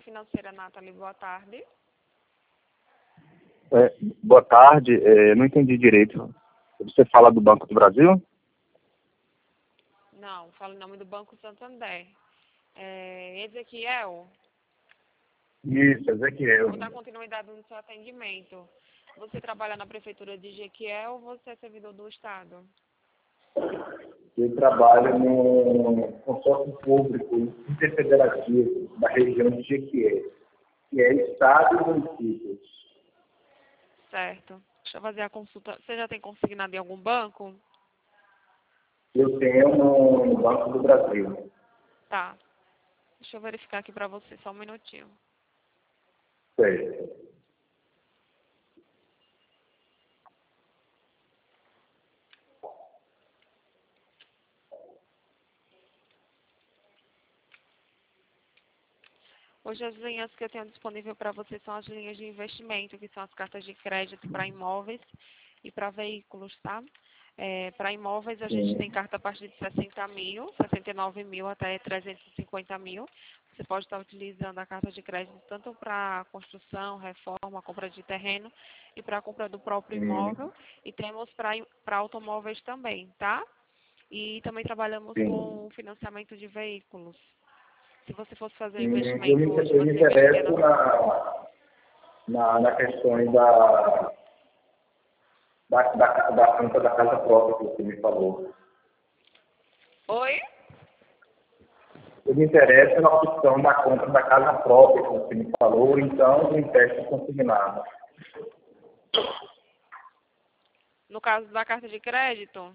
financeira, Nathalie. Boa tarde. Boa tarde, não entendi direito. Você fala do Banco do Brasil? Não, falo em nome do Banco Santander. Ezequiel, Isso, Ezequiel. vou dar continuidade no seu atendimento. Você trabalha na Prefeitura de Jequié ou você é servidor do Estado? Eu trabalho no consórcio público interfederativo da região de Jequié, que é Estado e municípios. Certo. Deixa eu fazer a consulta. Você já tem consignado em algum banco? Eu tenho no Banco do Brasil. Tá. Deixa eu verificar aqui para você, só um minutinho. Certo. Hoje as linhas que eu tenho disponível para você são as linhas de investimento, que são as cartas de crédito para imóveis e para veículos, tá? Para imóveis a gente tem carta a partir de 60 mil, 69 mil até 350 mil. Você pode estar utilizando a carta de crédito tanto para construção, reforma, compra de terreno e para a compra do próprio imóvel. E temos para automóveis também, tá? E também trabalhamos com financiamento de veículos. Se você fosse fazer investimento hoje, Eu me você investiria interesso na questão da conta da casa própria que você me falou. Oi? Eu me interesso na opção da compra da casa própria que você me falou, então eu empréstimo consignado. No caso da carta de crédito?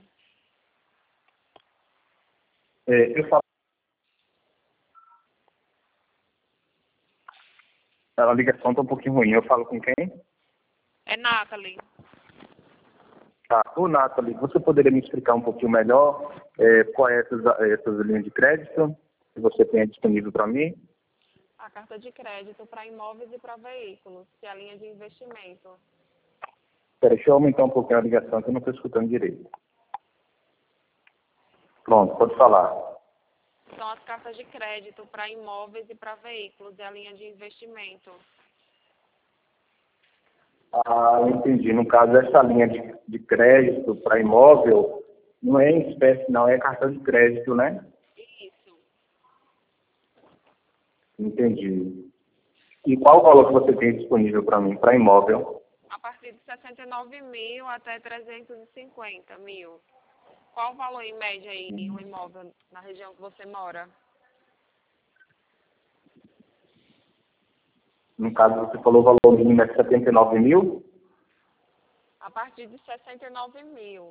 Eu falo. A ligação está um pouquinho ruim. Eu falo com quem? É Nathalie. Tá. Ô, Nathalie, você poderia me explicar um pouquinho melhor qual é essas linhas de crédito que você tem disponível para mim? A carta de crédito para imóveis e para veículos, que é a linha de investimento. Peraí, deixa eu aumentar um pouquinho a ligação que eu não estou escutando direito. Pronto, pode falar. São as cartas de crédito para imóveis e para veículos, é a linha de investimento. Ah, eu entendi. No caso, essa linha de crédito para imóvel não é em espécie, não, é cartão de crédito, né? Isso. Entendi. E qual o valor que você tem disponível para mim, para imóvel? A partir de 69 mil até 350 mil. Qual o valor em média aí em um imóvel na região que você mora? No caso, você falou o valor mínimo é 79 mil? A partir de 69 mil.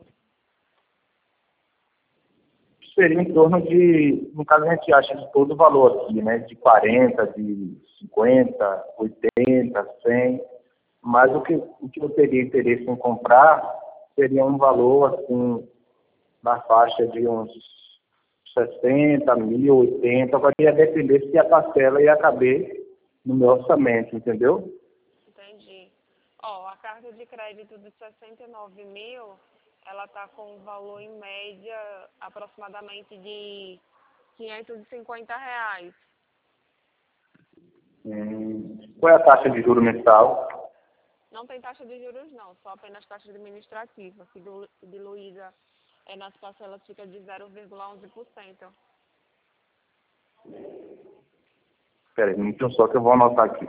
Seria em torno de, no caso, a gente acha de todo o valor aqui, né? De 40, de 50, 80, 100. Mas o que eu teria interesse em comprar seria um valor, assim, na faixa de uns 60 mil, 80. Vai depender se a parcela ia caber no meu orçamento, entendeu? Entendi. Ó, a carta de crédito de 69 mil, ela tá com um valor em média aproximadamente de R$ 550. Qual é a taxa de juro mensal? Não tem taxa de juros não, só apenas taxa administrativa, que diluída nas parcelas fica de 0,11%. Espera aí, um minutinho só que eu vou anotar aqui.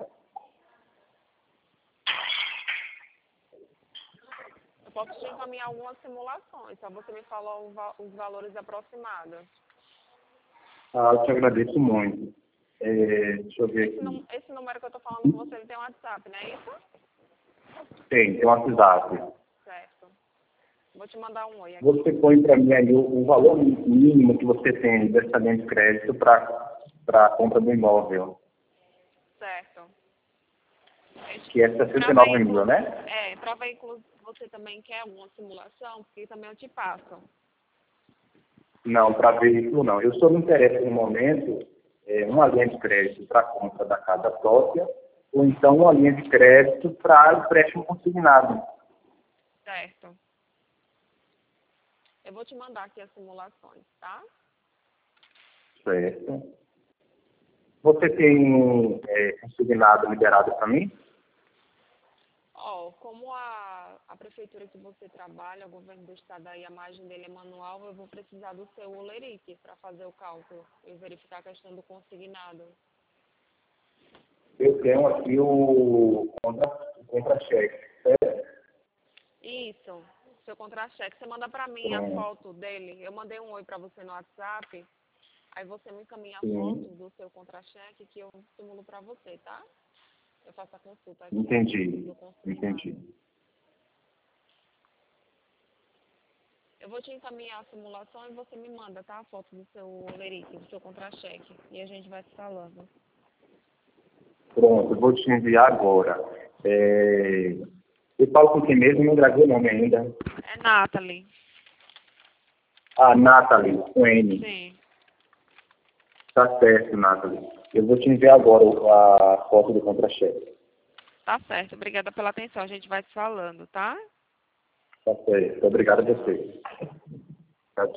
Eu posso te encaminhar algumas simulações, só você me falar os valores aproximados. Ah, eu te agradeço muito. Deixa eu ver aqui. Esse número que eu estou falando com você, ele tem um WhatsApp, não é isso? Tem um WhatsApp. Certo. Vou te mandar um oi aqui. Você põe para mim aí o valor mínimo que você tem dessa linha de crédito para a compra do imóvel. Certo. Que é 69 mil, né? Para veículos você também quer alguma simulação? Porque também eu te passo. Não, para veículo não. Eu só me interesso no momento uma linha de crédito para a compra da casa própria ou então uma linha de crédito para empréstimo consignado. Certo. Eu vou te mandar aqui as simulações, tá? Certo. Você tem consignado liberado para mim? Como a prefeitura que você trabalha, o governo do estado aí, a margem dele é manual, eu vou precisar do seu Oleric para fazer o cálculo e verificar a questão do consignado. Eu tenho aqui o contra-cheque, certo? Isso, seu contra-cheque. Você manda para mim a foto dele. Eu mandei um oi para você no WhatsApp. Aí você me encaminha a foto do seu contra-cheque que eu simulo para você, tá? Eu faço a consulta aqui. Entendi. Eu vou te encaminhar a simulação e você me manda, tá? A foto do seu Oleric, do seu contra-cheque. E a gente vai se falando. Pronto, eu vou te enviar agora. Eu falo com quem mesmo? Não gravei o nome ainda. É Nathalie. Ah, Nathalie, com N. Sim. Tá certo, Nathalie. Eu vou te enviar agora a foto do contra-cheque. Tá certo. Obrigada pela atenção. A gente vai se falando, tá? Tá certo. Obrigado a você.